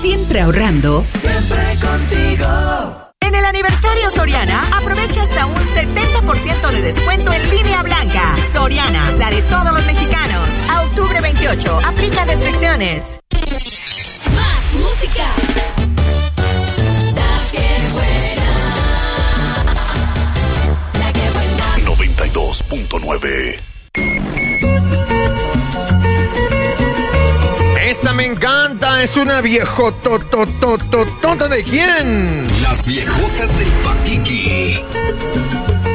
Siempre ahorrando. Siempre contigo. En el aniversario Soriana, aprovecha hasta un 70% de descuento en línea blanca. Soriana, la de todos los mexicanos. A octubre 28, aplica restricciones. Más música. La que buena. La que buena. 92.9. Esta me encanta, es una viejototototota. ¿De quién? Las viejotas del Paquiqui.